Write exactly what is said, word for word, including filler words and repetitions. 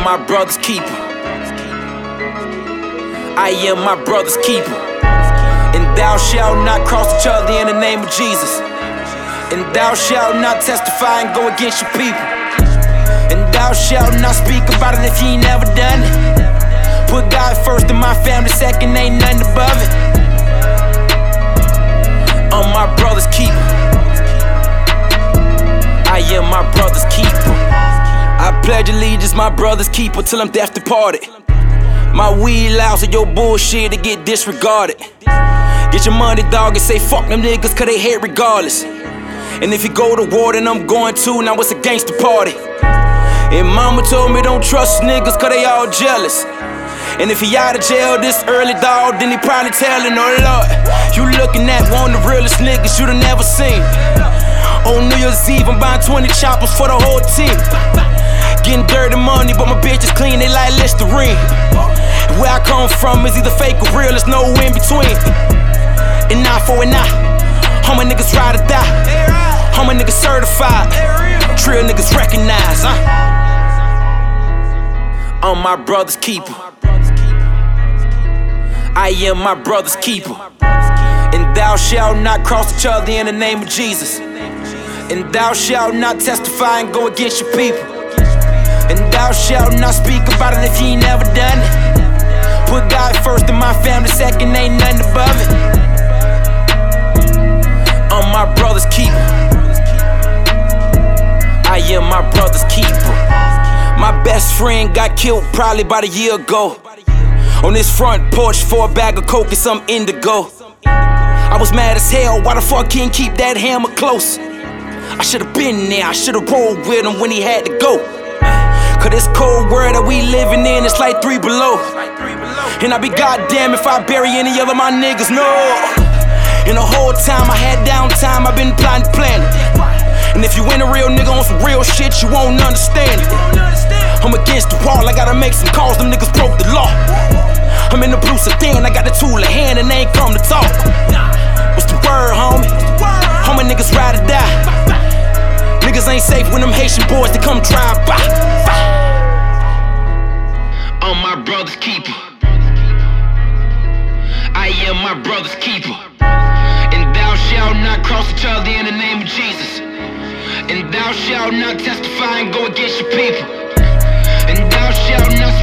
my brother's keeper. I am my brother's keeper. And thou shalt not cross each other in the name of Jesus. And thou shalt not testify and go against your people. And thou shalt not speak about it if you ain't never done it. Put God first and my family second, ain't nothing above it. I'm my brother's keeper. I am my brother's keeper. I pledge allegiance, my brother's keeper, till I'm death departed. My weed loud, so your bullshit to get disregarded. Get your money, dog, and say fuck them niggas, cause they hate regardless. And if you go to war, then I'm going too, now it's a gangster party. And mama told me don't trust niggas, cause they all jealous. And if he out of jail this early, dog, then he probably telling, oh Lord, you looking at one of the realest niggas you'd have never seen. On New Year's Eve, I'm buying twenty choppers for the whole team. Getting dirty money, but my bitch is clean, they like Listerine. Where I come from is either fake or real, there's no in between. And eye for an eye, how my niggas ride or die. How my niggas certified, trill niggas recognize, huh? I'm my brother's keeper. I am my brother's keeper. And thou shalt not cross each other in the name of Jesus. And thou shalt not testify and go against your people. And thou shalt not speak about it if you ain't never done it. Put God first and my family second, ain't nothing above it. I'm my brother's keeper. I am my brother's keeper. My best friend got killed probably about a year ago. On this front porch for a bag of coke and some indigo. I was mad as hell, why the fuck can't keep that hammer close? I should've been there, I should've rolled with him when he had to go. Cause this cold world that we living in, it's like three below. And I'd be goddamn if I bury any other my niggas, no. And the whole time I had downtime, I've been plotting, planning. And if you ain't a real nigga on some real shit, you won't understand it. I'm against the wall, I gotta make some calls, them niggas broke the law. I'm in the blue sedan, I got the tool in hand and they ain't come to talk. What's the word, homie? How my niggas ride or die? Niggas ain't safe when them Haitian boys, they come drive by. I'm my brother's keeper. I am my brother's keeper. And thou shalt not cross each other in the name of Jesus. And thou shalt not testify and go against your people. And thou shalt not